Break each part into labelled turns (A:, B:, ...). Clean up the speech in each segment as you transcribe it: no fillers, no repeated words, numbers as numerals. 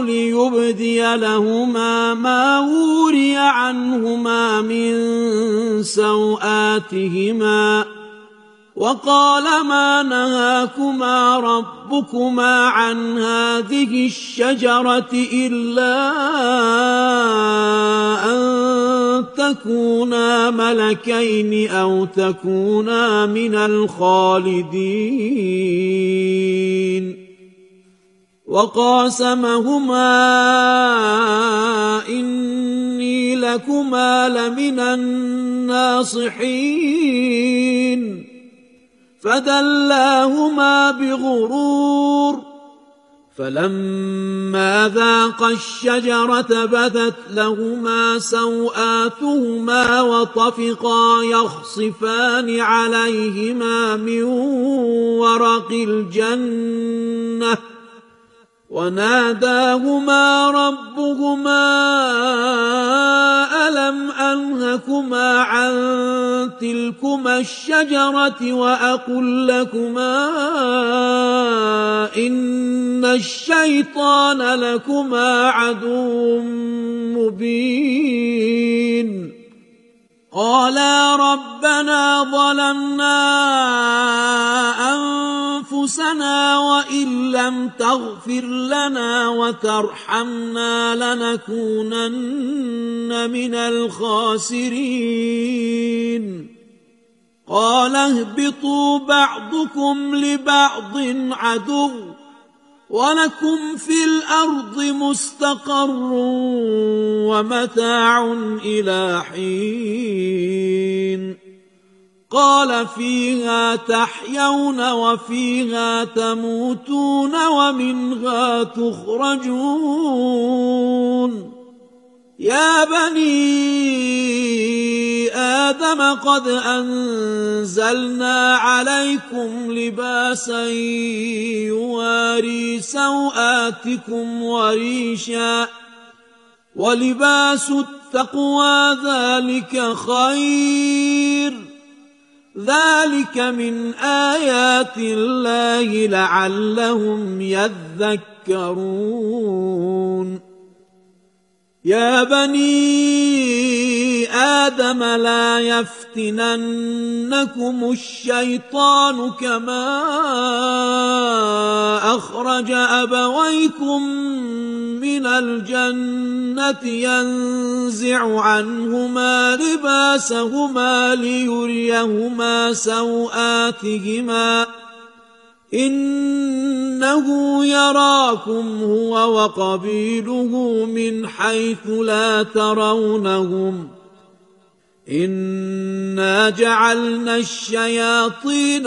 A: ليبدي لهما ما وري عنهما من سوآتهما وقال ما نهاكما ربكما عن هذه الشجرة إلا أن تكونا ملكين أو تكونا من الخالدين وقاسمهما إني لكما لمن الناصحين فدلاهما بغرور فلما ذاقا الشجرة بدت لهما سوآتهما وطفقا يخصفان عليهما من ورق الجنة وناداهما ربهما ألم أنهكما عن تلكما الشجرة وأقل لكما إن الشيطان لكما عدو مبين قالا ربنا ظلمنا أنفسنا وإن لم تغفر لنا وترحمنا لنكونن من الخاسرين قال اهبطوا بعضكم لبعض عدو ولكم في الأرض مستقر ومتاع إلى حين قال فيها تحيون وفيها تموتون ومنها تخرجون يا بني آدم قد أنزلنا عليكم لباسا يواري سوآتكم وريشا ولباس التقوى ذلك خير ذلك من آيات الله لعلهم يذكرون يا بني آدم لا يفتننكم الشيطان كما أخرج أبويكم من الجنة ينزع عنهما لباسهما ليريهما سوآتهما إنه يراكم هو وقبيله من حيث لا ترونهم إنا جعلنا الشياطين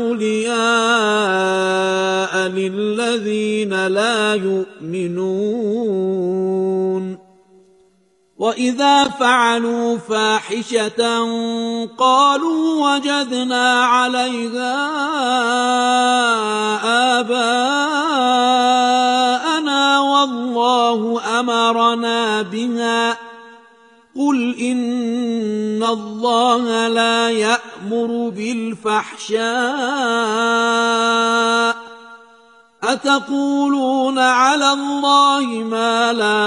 A: أولياء للذين لا يؤمنون وإذا فعلوا فاحشة قالوا وجدنا عليها آباءنا والله أمرنا بها قل إن الله لا يأمر بالفحشاء أتقولون على الله ما لا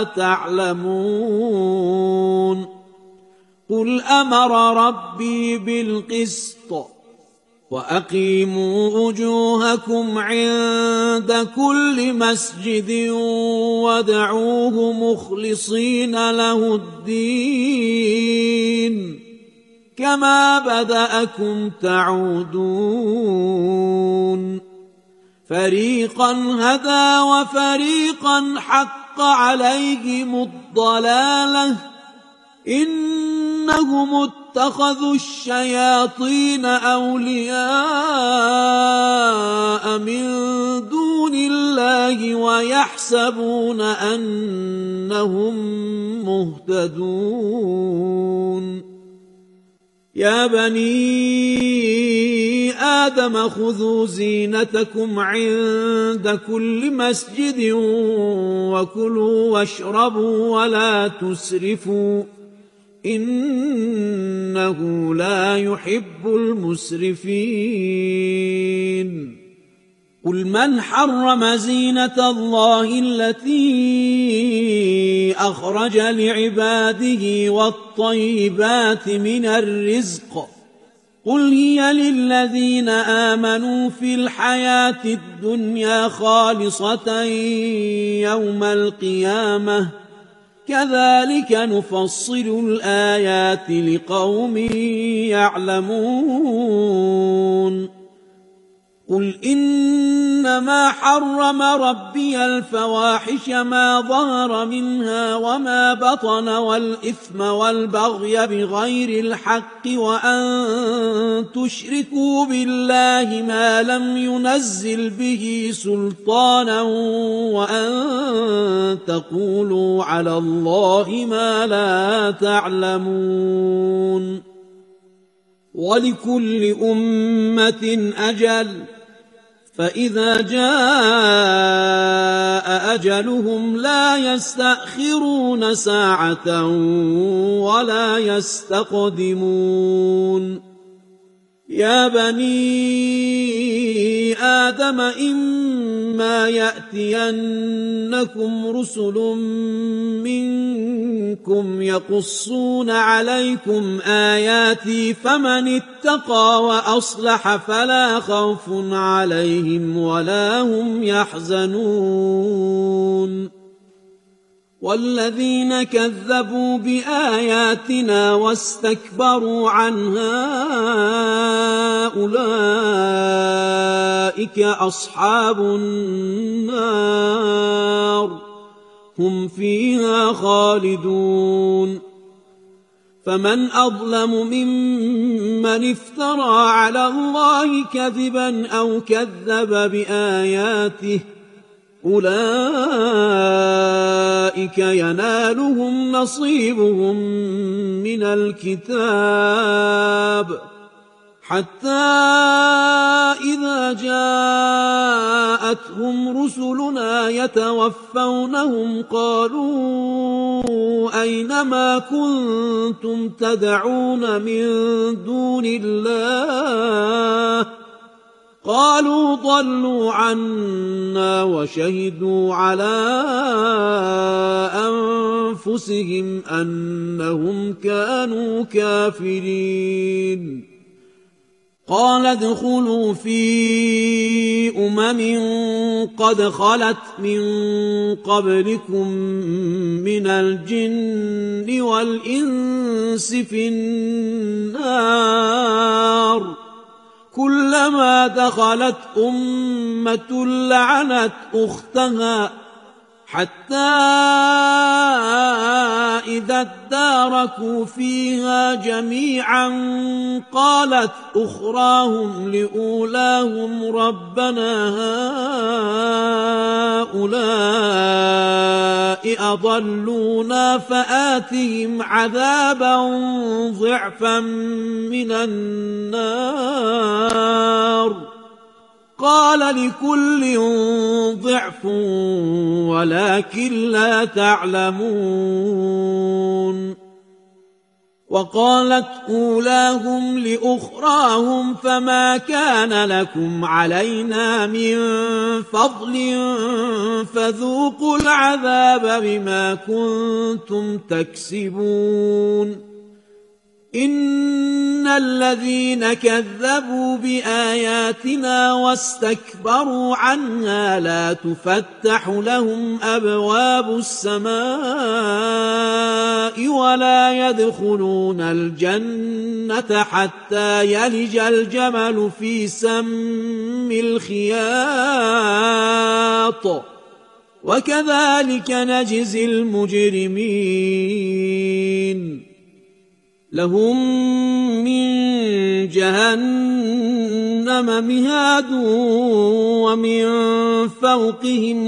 A: تعلمون قل أمر ربي بالقسط وأقيموا وجوهكم عند كل مسجد وادعوه مخلصين له الدين كما بدأكم تعودون فريقا هدى وفريقا حق عليهم الضلالة إنهم اتخذوا الشياطين أولياء من دون الله ويحسبون أنهم مهتدون يا بني آدم خذوا زينتكم عند كل مسجد وكلوا واشربوا ولا تسرفوا إنه لا يحب المسرفين قل من حرم زينة الله التي أخرج لعباده والطيبات من الرزق قل هي للذين آمنوا في الحياة الدنيا خالصة يوم القيامة كذلك نفصل الآيات لقوم يعلمون قل إنما حرم ربي الفواحش ما ظهر منها وما بطن والإثم والبغي بغير الحق وأن تشركوا بالله ما لم ينزل به سلطانا وأن تقولوا على الله ما لا تعلمون ولكل أمة أجل فإذا جاء أجلهم لا يستأخرون ساعة ولا يستقدمون يا بني آدم إما يأتينكم رسل منكم يقصون عليكم آياتي فمن اتقى وأصلح فلا خوف عليهم ولا هم يحزنون والذين كذبوا بآياتنا واستكبروا عنها أولئك أصحاب النار هم فيها خالدون فمن أظلم ممن افترى على الله كذبا أو كذب بآياته أولئك ينالهم نصيبهم من الكتاب حتى إذا جاءتهم رسلنا يتوفونهم قالوا أينما كنتم تدعون من دون الله قالوا ضلوا عنا وشهدوا على أنفسهم أنهم كانوا كافرين قال ادخلوا في قد خلت من قبلكم من الجن والإنس في النار كلما دخلت أمة لعنت أختها حتى إذا اداركوا فيها جميعا قالت أخراهم لأولاهم ربنا هؤلاء أضلونا فآتهم عذابا ضعفا من النار قال لكل ضعف ولكن لا تعلمون وقالت أولاهم لأخراهم فما كان لكم علينا من فضل فذوقوا العذاب بما كنتم تكسبون إن الذين كذبوا بآياتنا واستكبروا عنها لا تفتح لهم أبواب السماء ولا يدخلون الجنة حتى يلج الجمل في سم الخياط وكذلك نجزي المجرمين لهم من جهنم مهاد ومن فوقهم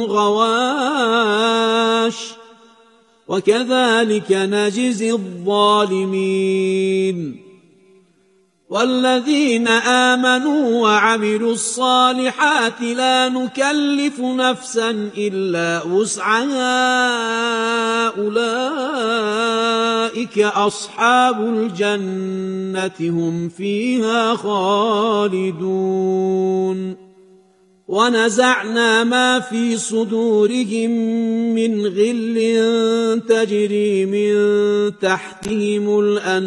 A: غواش وكذلك نجزي الظالمين والذين آمنوا وعملوا الصالحات لا نكلف نفسا إلا وسعها أولئك أصحاب الجنة، الجنة هم فيها خالدون.
B: 「
A: خالدون ونزعنا ما في صدورهم من غل تجري من تحتهم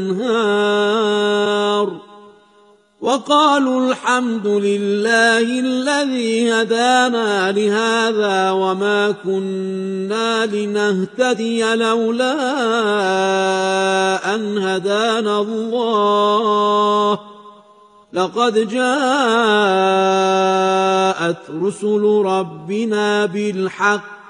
A: الأنهار وقالوا الحمد لله الذي هدانا لهذا وما كنا لنهتدي لولا أن هدانا الله لقد جاءت رسل ربنا بالحق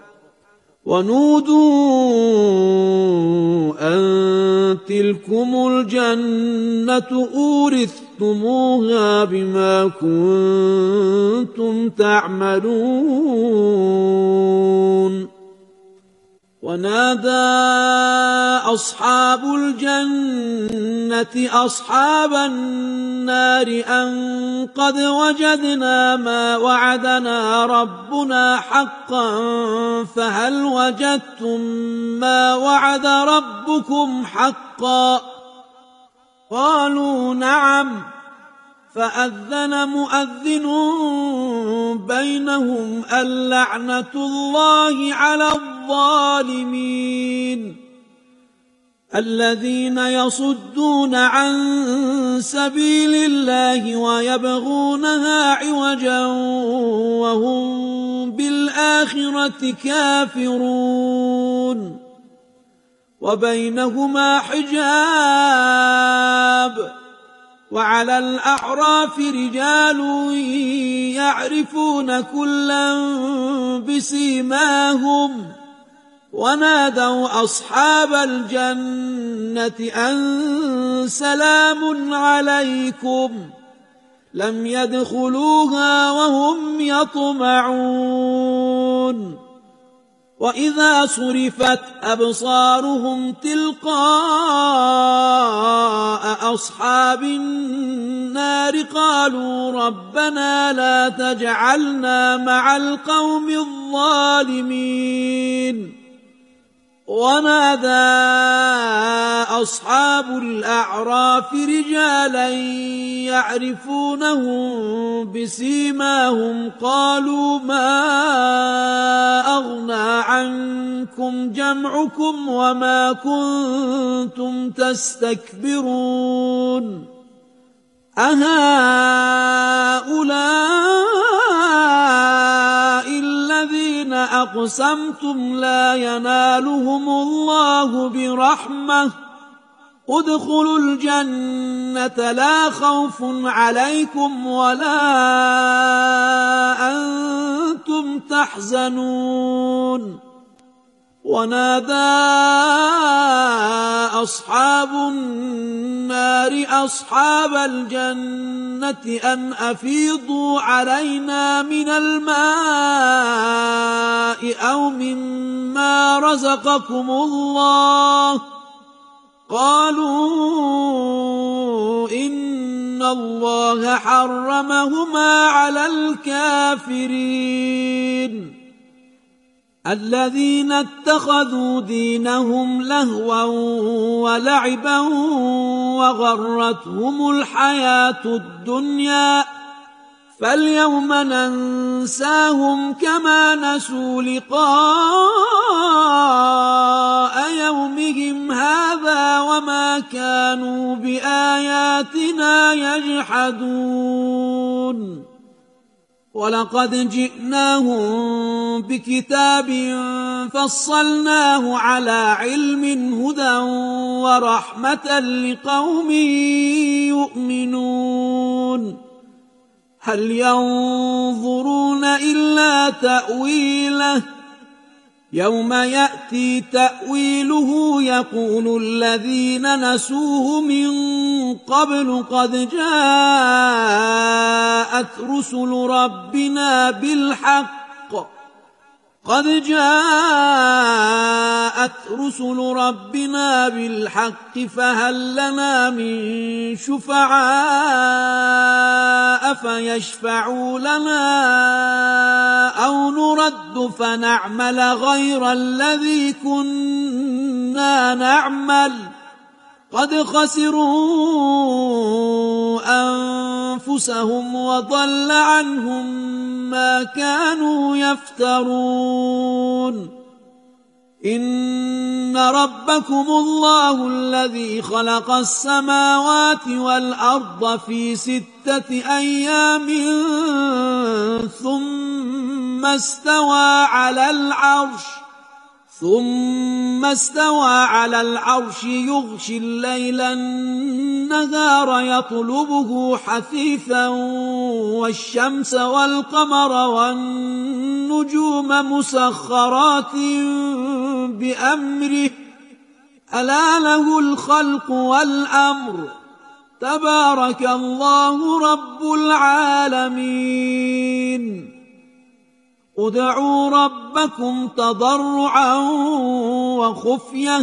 A: ونودوا أن تلكم الجنة أورثتموها بما كنتم تعملون ونادى أصحاب الجنة أصحاب النار أن قد وجدنا ما وعدنا ربنا حقا فهل وجدتم ما وعد ربكم حقا قالوا نعم فأذن مؤذن بينهم اللعنة الله على الظالمين الذين يصدون عن سبيل الله ويبغونها عوجا وهم بالآخرة كافرون وبينهما حجاب وعلى الأعراف رجال يعرفون كلا بسيماهم ونادوا أصحاب الجنة أن سلام عليكم لم يدخلوها وهم يطمعون وإذا صرفت أبصارهم تلقاء أصحاب النار قالوا ربنا لا تجعلنا مع القوم الظالمين ونادى أصحاب الأعراف رجالا يعرفونهم بسيماهم قالوا ما أغنى عنكم جمعكم وما كنتم تستكبرون أهؤلاء الذين أقسمتم لا ينالهم الله برحمة ادخلوا الجنة لا خوف عليكم ولا أنتم تحزنون ونادى أصحاب النار أصحاب الجنة أن أفيضوا علينا من الماء أو مما رزقكم الله قالوا إن الله حرمهما على الكافرين الذين اتخذوا دينهم لهوا ولعبا وغرتهم الحياة الدنيا فاليوم ننساهم كما نسوا لقاء يومهم هذا وما كانوا بآياتنا يجحدون ولقد جئناهم بكتاب فصلناه على علم هدى ورحمة لقوم يؤمنون هل ينظرون إلا تأويله يوم يأتي تأويله يقول الذين نسوه من قبل قد جاءت رسل ربنا بالحق فهل لنا من شفعاء فيشفعوا لنا أو نرد فنعمل غير الذي كنا نعمل قد خسروا أنفسهم وضل عنهم ما كانوا يفترون. إن ربكم الله الذي خلق السماوات والأرض في 6 أيام ثم استوى على العرش يغشي الليل النهار يطلبه حثيثا والشمس والقمر والنجوم مسخرات بأمره ألا له الخلق والأمر تبارك الله رب العالمين. ادعوا ربكم تضرعا وخفية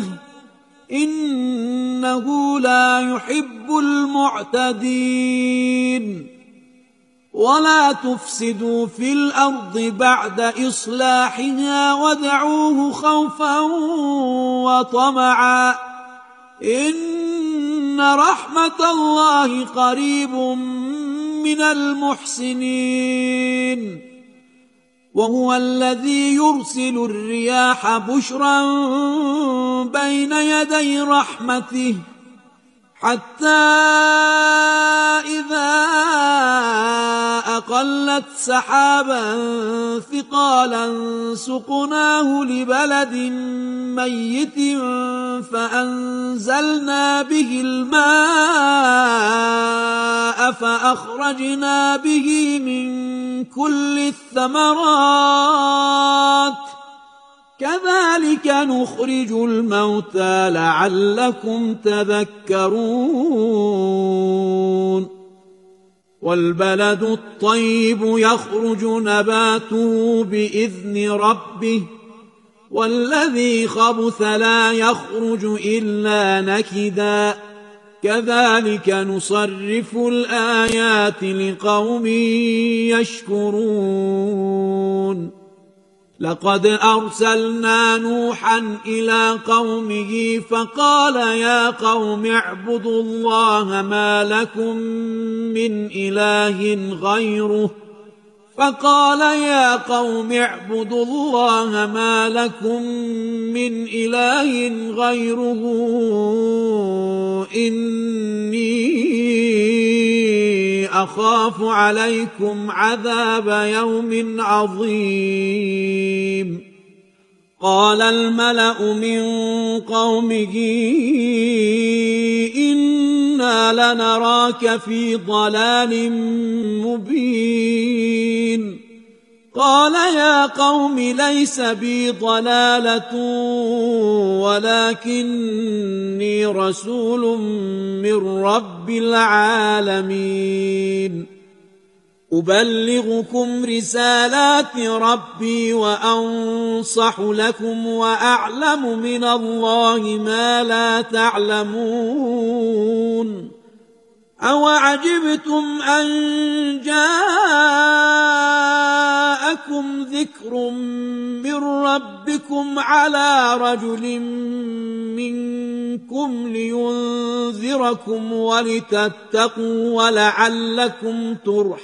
A: إنه لا يحب المعتدين. ولا تفسدوا في الأرض بعد إصلاحها وادعوه خوفا وطمعا إن رحمة الله قريب من المحسنين. وهو الذي يرسل الرياح بشرا بين يدي رحمته حتى إذا أقلت سحابا ثقالا سقناه لبلد ميت فأنزلنا به الماء فأخرجنا به من كل الثمرات كذلك نخرج الموتى لعلكم تذكرون. والبلد الطيب يخرج نباته بإذن ربه والذي خبث لا يخرج إلا نكدا كذلك نصرف الآيات لقوم يشكرون. لقد أرسلنا نوحا إلى قومه فقال يا قوم اعبدوا الله ما لكم من إله غيره إني أخاف عليكم عذاب يوم عظيم. قال الملأ من قومه إنا لنراك في ضلال مبين. قال يا قوم ليس بي ضلالة ولكني رسول من رب العالمين. أبلغكم رسالات ربي وأنصح لكم وأعلم من الله ما لا تعلمون. أوعجبتم أن جاءكم ذكر من ربكم على رجل منكم لينذركم ولتتقوا ولعلكم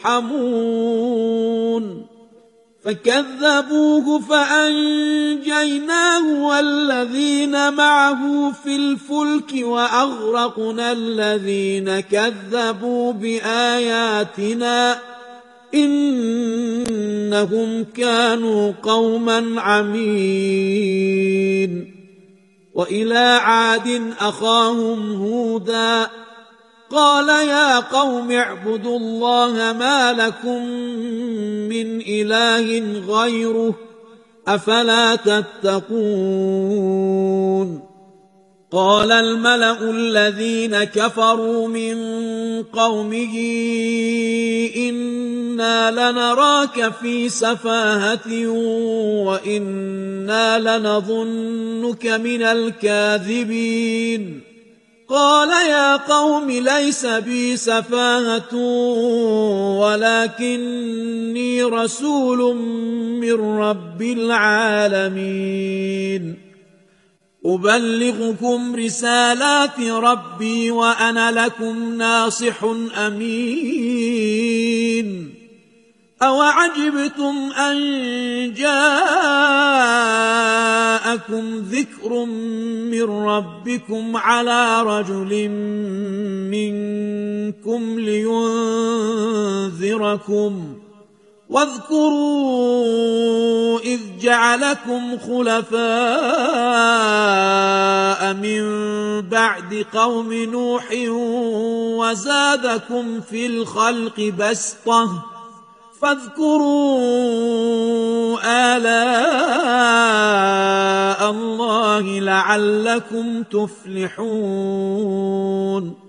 A: ترحمون. فكذبوه فأنجيناه والذين معه في الفلك وأغرقنا الذين كذبوا بآياتنا إنهم كانوا قوما عمين. وإلى عاد أخاهم هودا قال يا قوم اعبدوا الله ما لكم من إله غيره أفلا تتقون. قال الملأ الذين كفروا من قومه إنا لنراك في سفاهة وإنا لنظنك من الكاذبين. قال يا قوم ليس بي سفاهة ولكني رسول من رب العالمين. أبلغكم رسالات ربي وأنا لكم ناصح أمين أوعجبتم أن جاءكم ذكر من ربكم على رجل منكم لينذركم واذكروا إذ جعلكم خلفاء من بعد قوم نوح وزادكم في الخلق بسطة فاذكروا آلاء الله لعلكم تفلحون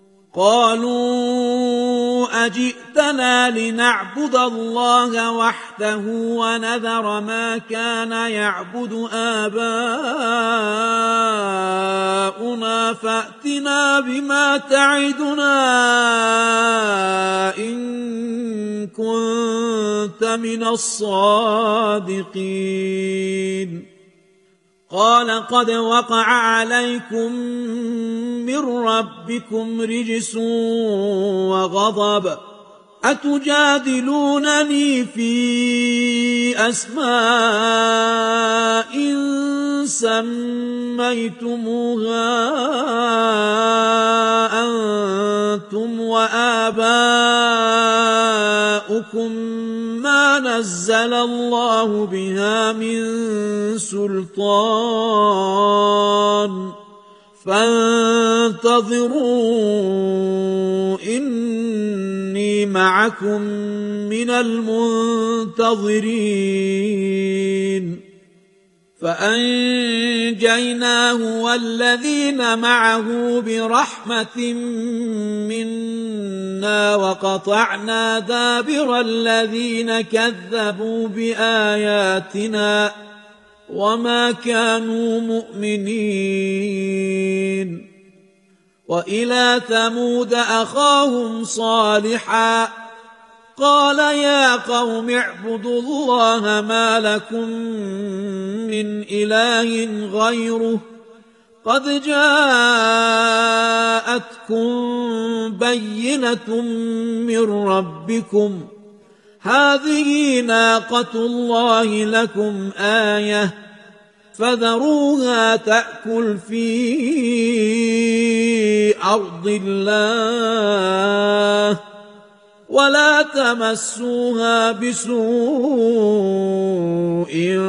A: قالوا أجئتنا لنعبد الله وحده ونذر ما كان يعبد آباؤنا فأتنا بما تعدنا إن كنت من الصادقين قال قد وقع عليكم من ربكم رجس وغضب أتجادلونني في أسماء سميتموها أنتم وآباؤكم ما نزل الله بها من سلطان فانتظروا إني معكم من المنتظرين فأنجيناه والذين معه برحمة منا وقطعنا دابر الذين كذبوا بآياتنا وما كانوا مؤمنين وإلى ثمود أخاهم صالحا قال يا قوم اعبدوا الله ما لكم من إله غيره قد جاءتكم بينة من ربكم هذه ناقة الله لكم آية فذروها تأكل في أرض الله ولا تمسوها بسوء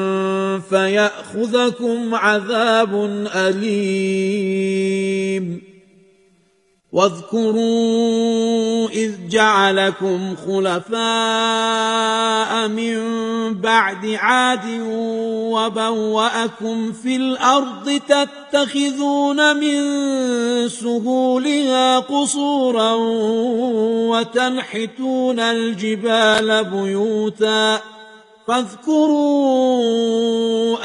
A: فيأخذكم عذاب أليم واذكروا إذ جعلكم خلفاء من بعد عاد وبوأكم في الأرض تتخذون من سهولها قصورا وتنحتون الجبال بيوتا فاذكروا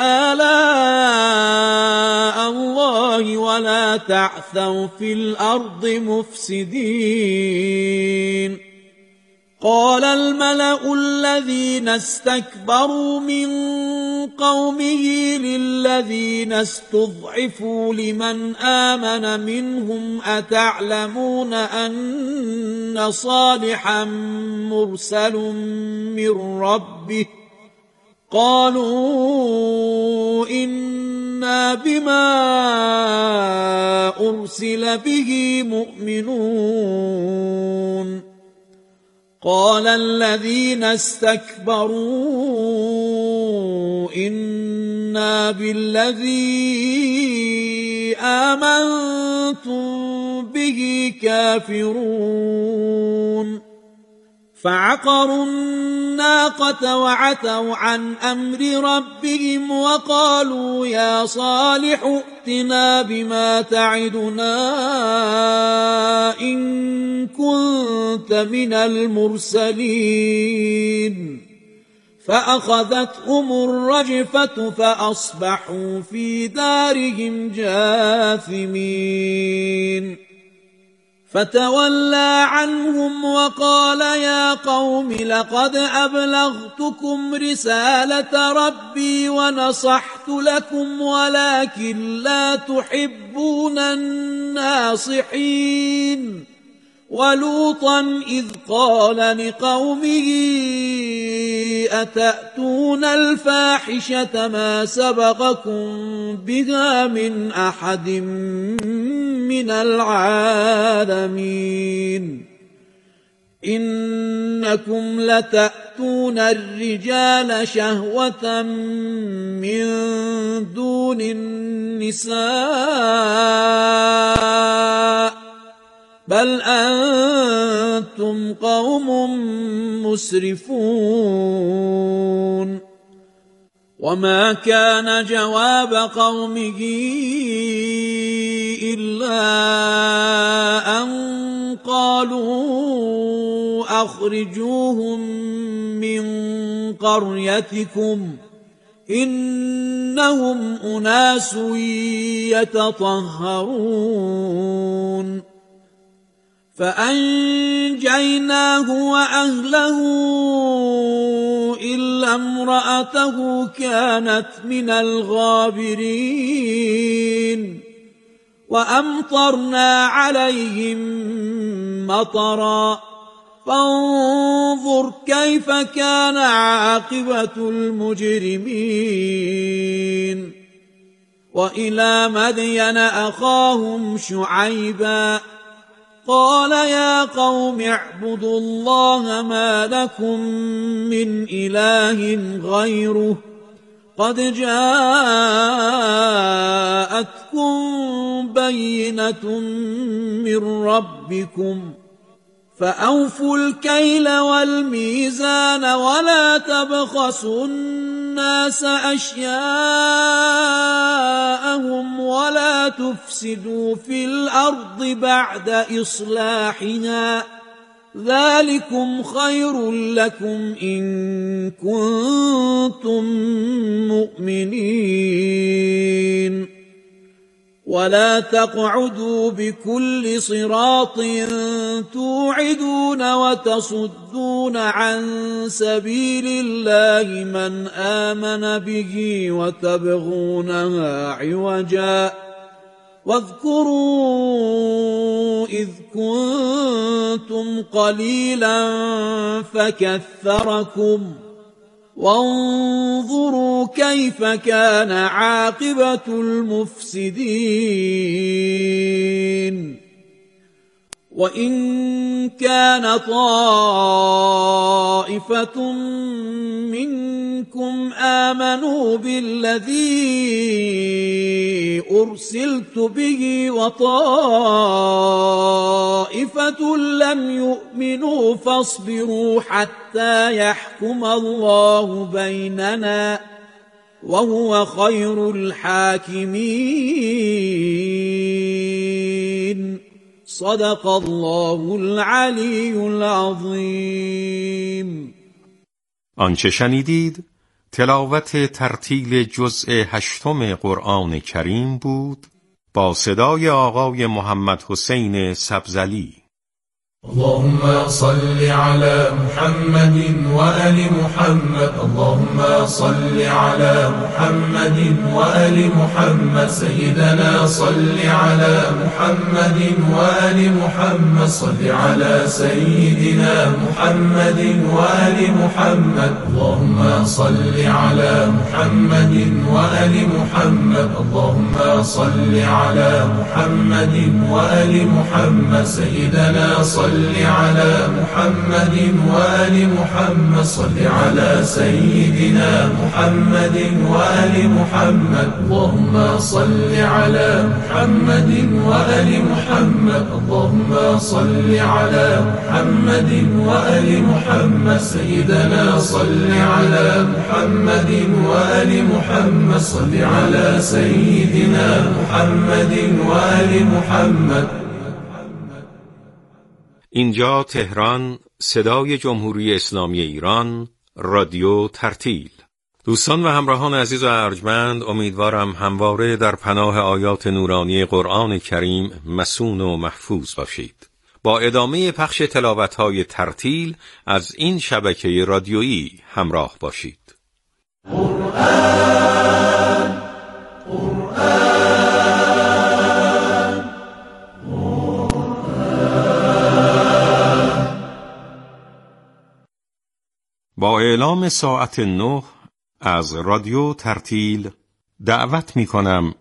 A: آلاء الله ولا تعثوا في الأرض مفسدين قال الملأ الذين استكبروا من قومه للذين استضعفوا لمن آمن منهم أتعلمون أن صالحا مرسل من ربه قالوا إنا بما أرسل به مؤمنون قال الذين استكبروا إنا بالذي آمنتم به كافرون فعقروا الناقة وعتوا عن أمر ربهم وقالوا يا صالح ائتنا بما تعدنا إن كنت من المرسلين فأخذتهم الرجفة فأصبحوا في دارهم جاثمين فتولى عنهم وقال يا قوم لقد أبلغتكم رسالة ربي ونصحت لكم ولكن لا تحبون الناصحين. ولوطا إذ قال لقومه أتأتون الفاحشة ما سبقكم بها من أحد من العالمين إنكم لتأتون الرجال شهوة من دون النساء بل أنتم قوم مسرفون. وما كان جواب قومه إلا أن قالوا أخرجوهم من قريتكم إنهم أناس يتطهرون. فأنجيناه وأهله إلا امرأته كانت من الغابرين. وأمطرنا عليهم مطرا فانظر كيف كان عاقبة المجرمين. وإلى مدين أخاهم شعيبا قال يا قوم اعبدوا الله ما لكم من إله غيره قد جاءتكم بينة من ربكم فأوفوا الكيل والميزان ولا تبخسوا الناس أشياءهم ولا تفسدوا في الأرض بعد إصلاحها ذلكم خير لكم إن كنتم مؤمنين. ولا تقعدوا بكل صراط توعدون وتصدون عن سبيل الله من آمن به وتبغونها عوجا واذكروا إذ كنتم قليلا فكثركم وانظروا كيف كان عاقبة المفسدين. وإن كان طائفة منكم آمنوا بالذي أرسلت به وطائفة لم يؤمنوا فاصبروا حتى يحكم الله بيننا وهو خير الحاكمين. صدق الله العلی العظیم.
B: آنچه شنیدید تلاوت ترتیل جزء 8 قرآن کریم بود با صدای آقای محمد حسین سبزلی.
C: اللهم صل على محمد وآل محمد. اللهم صل على محمد وآل محمد. سيدنا صل على محمد وآل محمد. صل على سيدنا محمد وآل محمد. اللهم صل على محمد وآل محمد. اللهم صل على محمد وآل محمد. سيدنا صل على محمد وآل محمد. صل على سيدنا محمد وآل محمد. اللهم صل على محمد وآل محمد. اللهم صل على محمد وآل محمد. سيدنا صل على محمد وآل محمد. صل على سيدنا محمد وآل محمد.
B: اینجا تهران، صدای جمهوری اسلامی ایران، رادیو ترتیل. دوستان و همراهان عزیز و ارجمند، امیدوارم همواره در پناه آیات نورانی قرآن کریم مصون و محفوظ باشید. با ادامه پخش تلاوت‌های ترتیل از این شبکه رادیویی همراه باشید. با اعلام ساعت 9 از رادیو ترتیل دعوت می کنم